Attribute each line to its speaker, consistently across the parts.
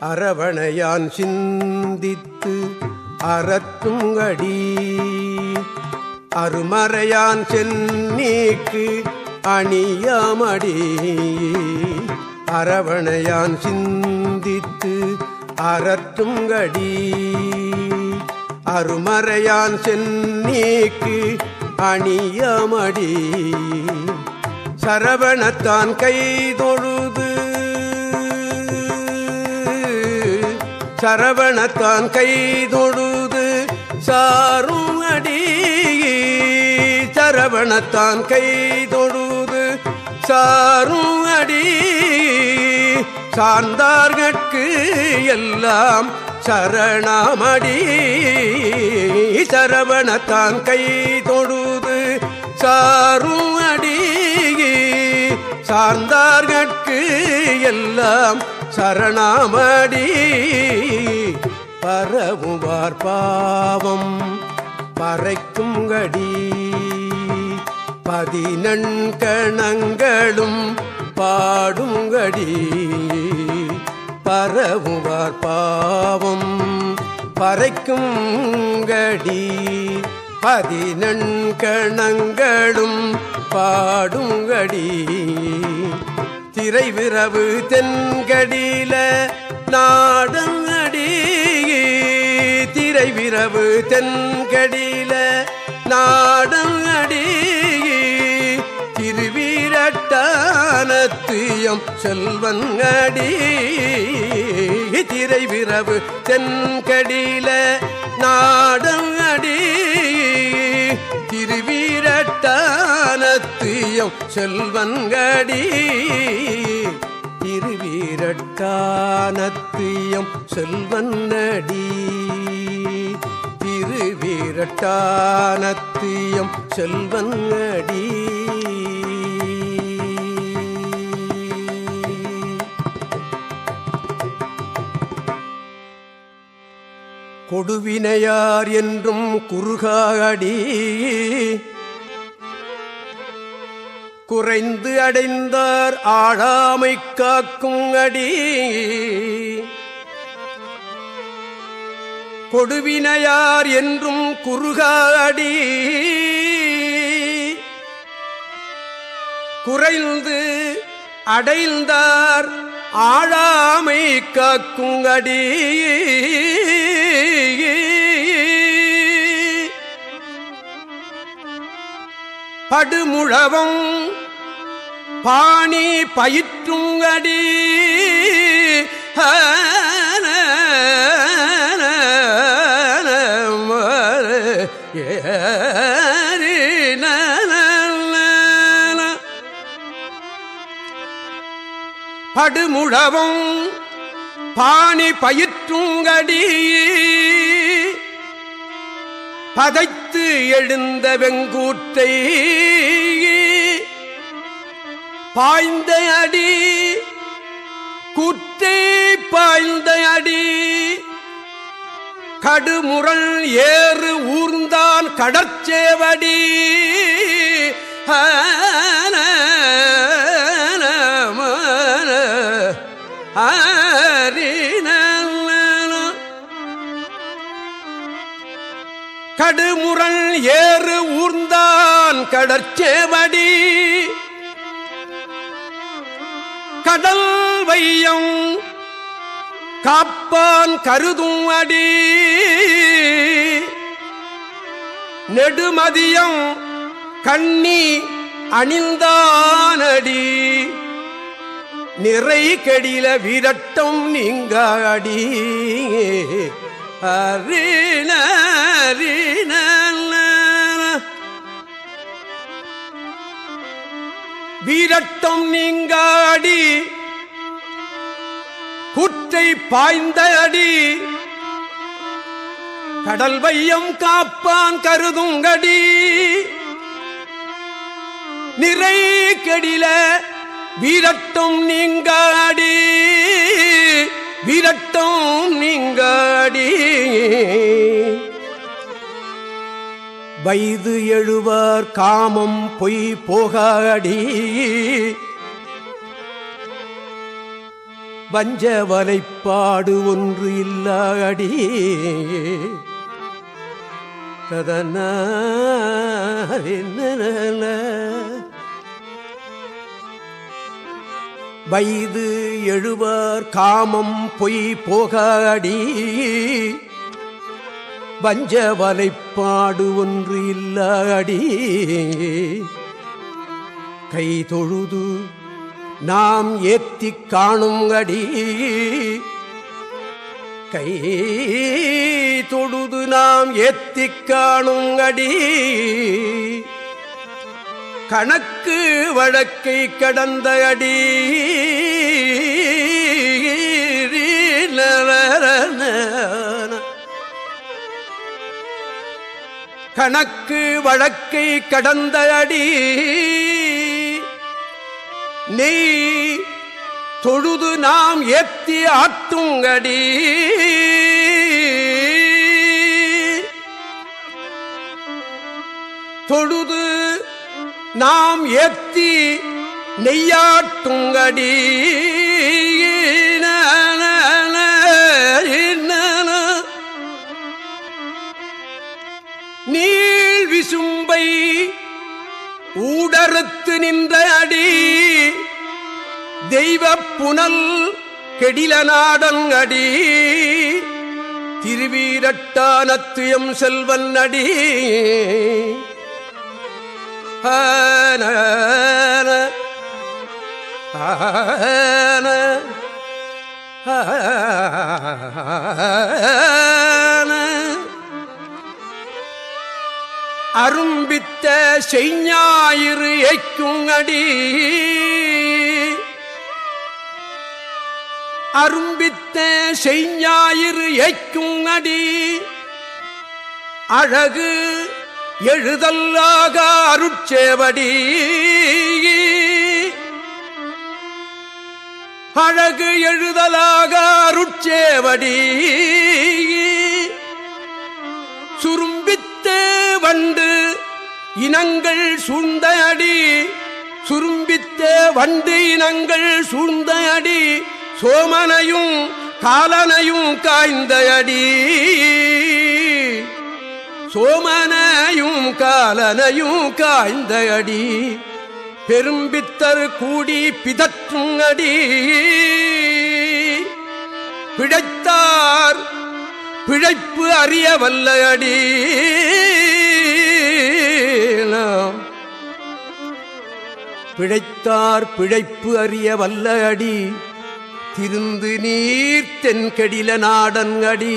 Speaker 1: அரவணையான் சிந்தித்து அறத்துங்கடி அருமறையான் சென்னீக்கு அணியாமடி அரவணையான் சிந்தித்து அறத்துங்கடி அருமறையான் சென்னீக்கு அணியாமடி சரவணத்தான் கைதொழுது சரவணத்தான் கைதொழுது சாரும் அடி சரவணத்தான் கைதொழுது சாரும் அடி சார்ந்தார்கட்கு எல்லாம் சரணாமடி சரவணத்தான் கைதொழுது சாரும் அடி சார்ந்தார்கட்கு எல்லாம் சரணாமடி பரவுவார் பாவம் பறைக்குங்கடி பதினண்கணங்களும் பாடுங்கடி பரவுவார் பாவம் பறைக்குங்கடி பதினண்கணங்களும் பாடுங்கடி திரைவிரவு தென்கடில நாடங்கடி திரைவிரவு தென்கடில நாடங்கடி திருவீரட்டானத்தியம் செல்வங்கடி திரைவிரவு தென்கடில நாடங்கடி திருவீரட்டானத்தியம் செல்வங்கடி திருவீரட்டானத்தியம் செல்வன்னடி திருவீரட்டானத்தியம் செல்வன்னடி கொடுவினையார் என்றும் குறுகாடி குறைந்து அடைந்தார் ஆழாமை காக்கும் அடி கொடுவினையார் என்றும் குறுகாடி குறைந்து அடைந்தார் ஆழாமை காக்கும் அடி படுமுழவம் பாணி பயிற்றுங்கடி படுமுழவம் பாணி பயிற்றுங்கடி பதைத்து எழுந்த வெங்கூற்றை பாய்ந்த அடி கூற்றை பாய்ந்த அடி கடுமுரல் ஏறு ஊர்ந்தான் கடற்சேவடி கடுமுரல் ஏறு ஊர்ந்தான் கடற்சேவடி கடல் வையம் காப்பான் கருதும் அடி நெடுமதியம் கண்ணி அணிந்தானடி நிறை கெடில விரட்டம் நீங்காடி வீரட்டம் நீங்காடி கூற்றை பாய்ந்த அடி கடல் வையம் காப்பான் கருதுங்கடி நிறை கெடில வீரட்டம் நீங்காடி வீரட்டம் நீங்காடி வைது எழுவார் காமம் பொய் போகாடி வஞ்ச வலைப்பாடு ஒன்று இல்லாடி ததன வைது எழுவார் காமம் பொய் போகாடி வஞ்ச வலைப்பாடு ஒன்று இல்லாடி கை தொழுது நாம் ஏத்திக் காணும் அடி கை தொழுது நாம் ஏத்திக் காணும் அடி கணக்கு வழக்கை கடந்த அடி கணக்கு வழக்கை கடந்த அடி நெய் தொழுது நாம் ஏத்தி ஆட்டுங்கடி தொழுது நாம் ஏத்தி நெய்யாட்டுங்கடி நீள் விசும்பை ஊடறுத்து நின்ற அடி தெய்வ புனல் கெடில நாடன் அடி திருவீரட்டானத்துயம் செல்வன் அடி ஆன ஆன அரும்பித்த செய்ஞாயிறு ஏய்க்கும் அடி அரும்பித்த செய்ஞாயிறு ஏய்க்கும் அடி அழகு எழுதல்லாக அருட்சேவடி அழகு எழுதலாக அருட்சேவடி சுரும்பித்த வண்டு இனங்கள் சூழ்ந்த அடி சுரும்பித்த வண்டு இனங்கள் சூழ்ந்த அடி சோமனையும் காலனையும் காய்ந்த அடி சோமனையும் காலனையும் காய்ந்த அடி பெரும்பித்தர் கூடி பிதற்றும் அடி பிழைத்தார் பிழைப்பு அறிய வல்ல அடி பிழைத்தார் பிழைப்பு அறிய வல்ல அடி திருந்து நீர் தென்கடில நாடன் அடி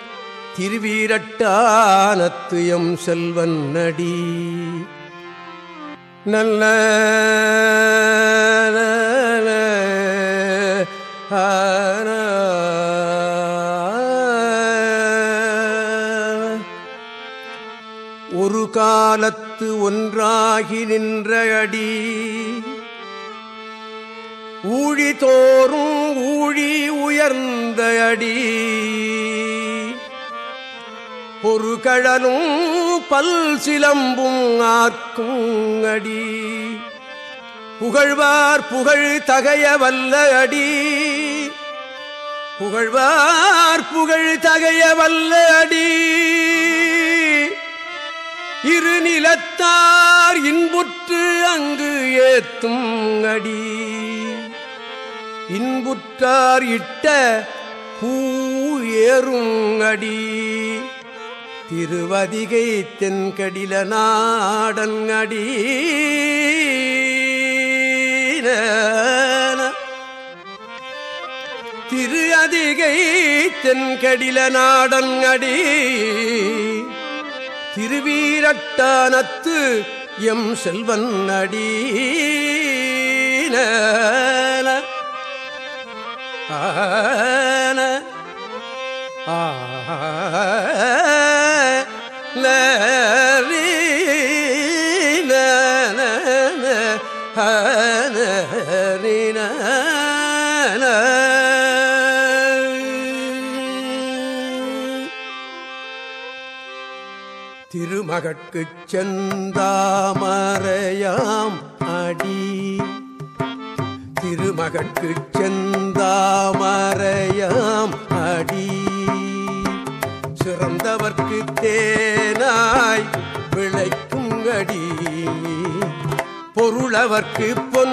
Speaker 1: திருவீரட்டானத்துயம் செல்வன் அடி நல்ல ஒரு காலத்து ஒன்றாகி நின்ற அடி ஊழி தோறும் ஊழி உயர்ந்த அடி ஒரு கழலும் பல் சிலம்பும் ஆர்க்கும் அடி புகழ்வார் புகழ் தகைய வல்ல அடி புகழ்வார் புகழ் தகைய வல்ல அடி இரு நிலத்தார் இன்புற்று அங்கு ஏத்தும் அடி இன்புற்றார் இட்ட பூ ஏறும் அடி திருவதிகை தென்கடில நாடன் அடி திரு அதிகை தென்கடில நாடன் அடி திருவீரட்டானத்து எம் செல்வன் அடி ஆன திருமகட்குச் செந்தாமரையாம் அடி திரும மகட்கு செந்தாமரையாம் அடி சிறந்தவர்க்கு தேனாய் விளைக்கும் அடி பொருளவர்க்கு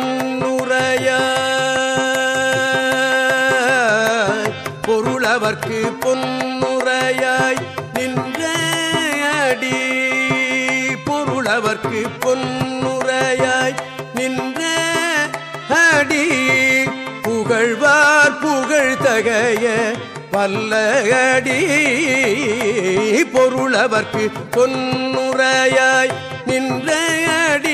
Speaker 1: பொன்னுரையாய் நின்ற அடி பொருளவர்க்கு பொன்னுரையாய் நின்ற அடி புகழ்வார் புகழ் தகைய வல்லடி பொருளவர்க்கு பொன்னுரையாய் நின்ற அடி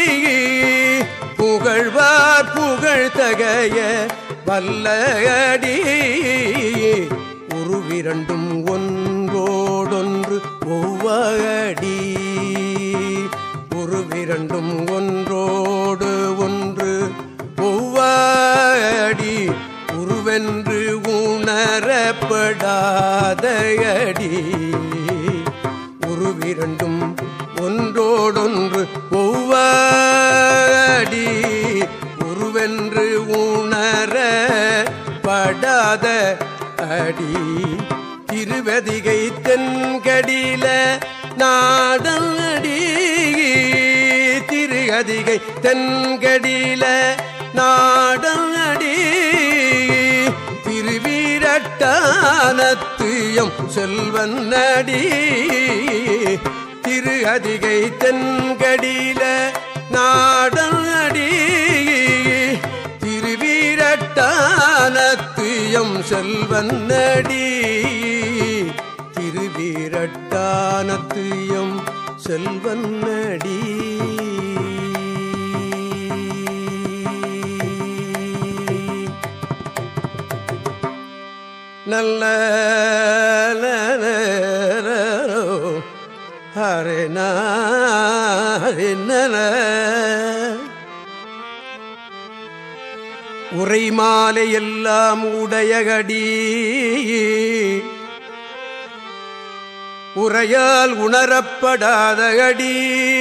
Speaker 1: புகழ்வார் புகழ் தகைய வல்லடி உருவிரண்டும் ஒன்றோடொன்று ஒவ்வடி உருவிரண்டும் ஒன்றோடு ஒன்று ஒவ்வடி உருவென்று உணரப்படாதடி உருவிரண்டும் ஒன்றோடொன்று ஒவ்வடி உருவென்று உணரப்படாத அடி திருவதிகை தென்கடில நாடடி திருகதிகை தென்கடில நாடடி திருவீரட்டானத்துயம் செல்வன்னடி திருஅதிகை தென்கடில நாடடி திருவீரட்டானத்துயம் செல்வன்னடி திருவீரட்டானத்துயம் செல்வன்னடி நல்ல ஹரே நல உரை மாலை எல்லாம் உடையகடி உரையால் உணரப்படாத அடி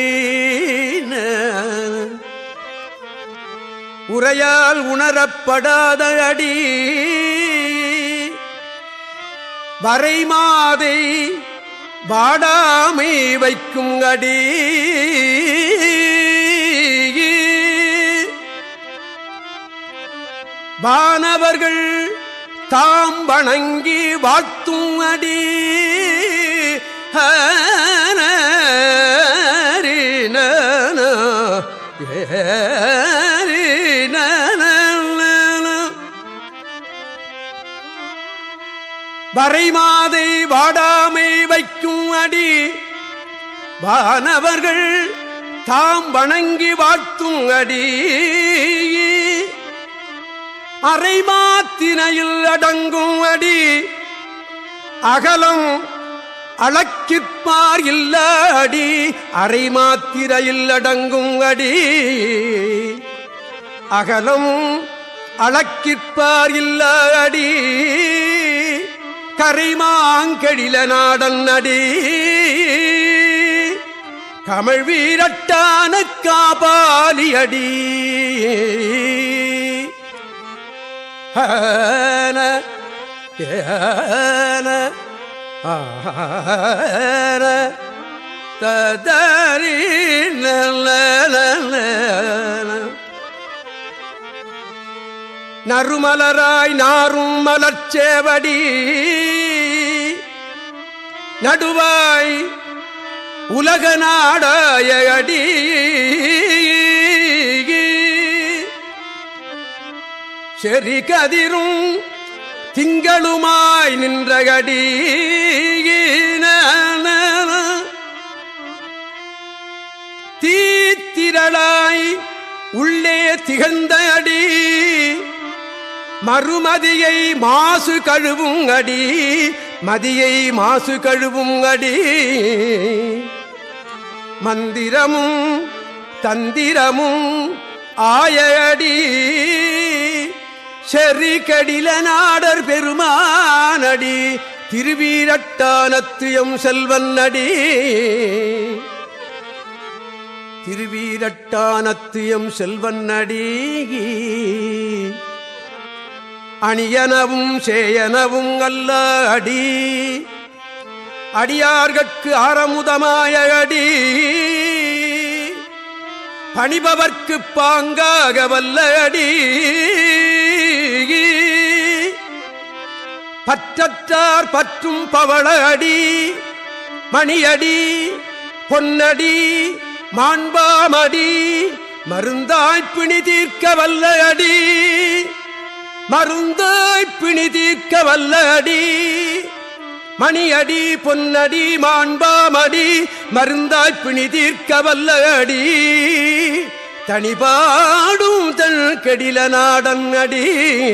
Speaker 1: உரையால் உணரப்படாத அடி வரைமாதை வாடாமை வைக்கும் அடி வானவர்கள் தாம் வணங்கி வாழ்த்தும் அடி வரைமாதை வாடாமை வைக்கும் அடி வானவர்கள் தாம் வணங்கி வாழ்த்தும் அடி அரைமாத்தினையில் அடங்கும் அடி அகலம் அளக்கிற்பார் இல்ல அடி அரைமாத்திரையில் அடங்கும் அடி அகலம் அளக்கிற்பார் இல்ல அடி கரைமாங்கெழில நாடன் அடி கமழ் வீரட்டான காபாலி அடி ஹன ஏன ஆன ததரி நறுமலராய் நாரும் மலர்ச்சேவடி நடுவாய் உலக நாடாய அடி செறி கதிரும் திங்களுமாய் நின்றகடி தீத்திரளாய் உள்ளே திகழ்ந்த அடி மறுமதியை மாசு கழுவும் அடி மதியை மாசு கழுவும் அடி மந்திரமும் தந்திரமும் ஆயடி செறி கடில நாடர் பெருமானடி திருவீரட்டானத்துயம் செல்வன்னடி திருவீரட்டானத்தியம் செல்வன்னடி அணியனவும் சேயனவும் அல்ல அடி அடியார்கட்கு ஆரமுதமாய அடி பணிபவர்க்கு பாங்காக வல்ல அடி பற்றற்றார் பற்றும் பவள அடி மணியடி பொன்னடி மாண்பாமடி மருந்தாய்ப் பிணி தீர்க்க வல்ல அடி மருந்தாய்ப் பிணி தீர்க்க வல்ல அடி மணியடி பொன்னடி மாண்பாமடி மருந்தாய்ப் பிணி தீர்க்க வல்ல அடி தனிபாடும் தன் கெடில நாடன் அடி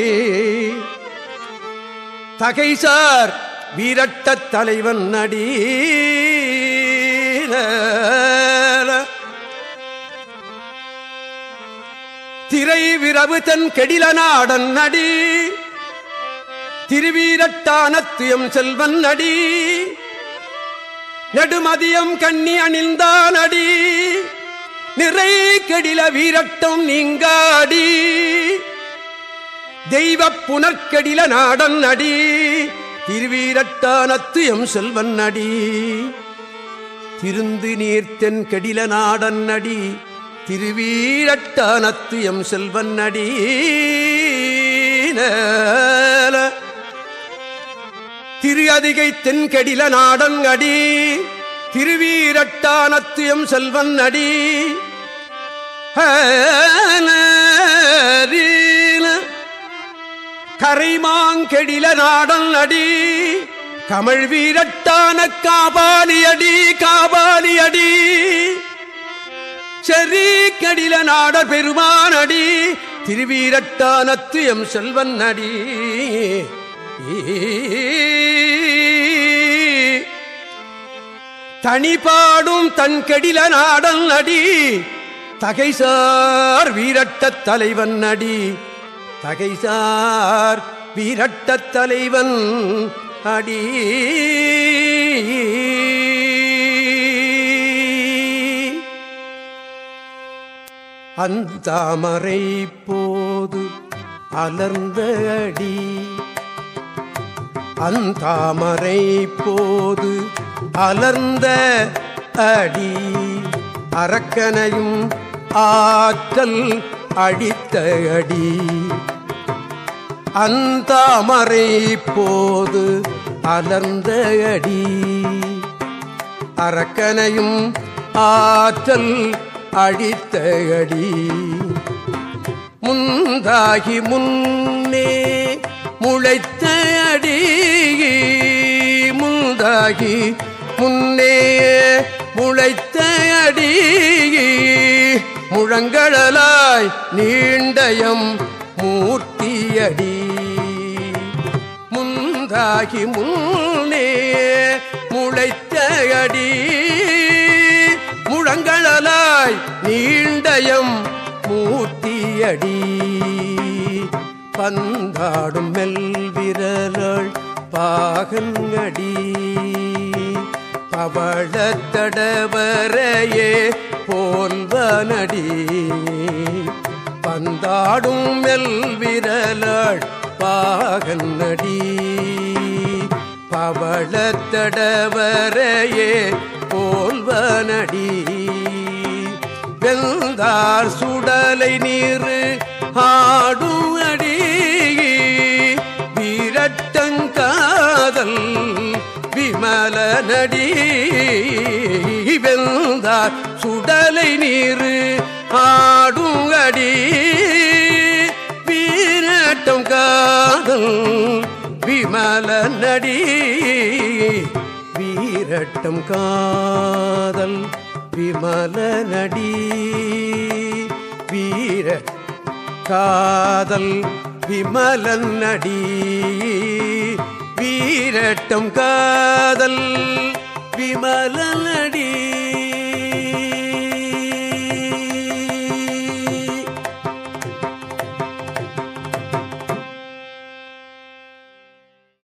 Speaker 1: தகைசார் வீரட்டத் தலைவன் அடி திரை விரவு தன் கெடில நாடன் அடி திருவீரட்டானத்தியம் செல்வன் அடி நெடுமதியம் கண்ணி அணிந்தான் அடி நிறை கெடில வீரட்டம் நீங்காடி தெய்வ புனர்கெடில நாடன் அடி திருவீரட்டானத்தியம் செல்வன் அடி திருந்து நீர்த்தென் கெடில நாடன் அடி திருவீரட்டானத்தியம் செல்வன் அடி திரு அதிகை தென்கெடில நாடன் அடி திருவீரட்டானத்தியம் செல்வன் அடி கரைமாங்கெடில நாடன் அடி கமழ் வீரட்டான காபாலி அடி காபாலி அடி செறி கடில நாட பெருமான் அடி திருவீரட்டானத்தியம் செல்வன் அடி தனிபாடும் தன் கெடில நாடன் அடி தகைசார் வீரட்டத் தலைவன் அடி தகைசார் வீரட்டத் தலைவன் அடி அந்தாமரை போது அலர்ந்த அடி அந்தாமரை போது அலர்ந்த அடி அரக்கனையும் ஆற்றல் அடித்த அடி அந்தாமரை போது அலர்ந்த அடி அரக்கனையும் ஆற்றல் அடித்த அடி முந்தாகி முன்னே முளைத்த அடி முந்தாகி முன்னே முளைத்த அடி முழங்கடலாய் நீண்டயம் மூர்த்தியடி முந்தாகி முன்னே முளைத்த அடி முழங்கடலாய் நீண்டயம் மூர்த்தியடி பந்தாடும் மெல்விரலாள் பாகங்கடி பவழத்தடவரையே போல்வனடி பந்தாடும் மெல்விரலாள் பாகன்னடி பவழத்தடவரையே போல்வனடி வெந்தார் சுடலை நீர் ஆடும் அடி வீரட்டங்காதல் விமலனடி வெந்தார் சுடலை நீர் ஆடும் அடி வீரட்டம் காதல் விமலனடி வீரட்டம் காதல் விமலனடி வீர காதல் விமலனடி வீரட்டம் காதல் விமலனடி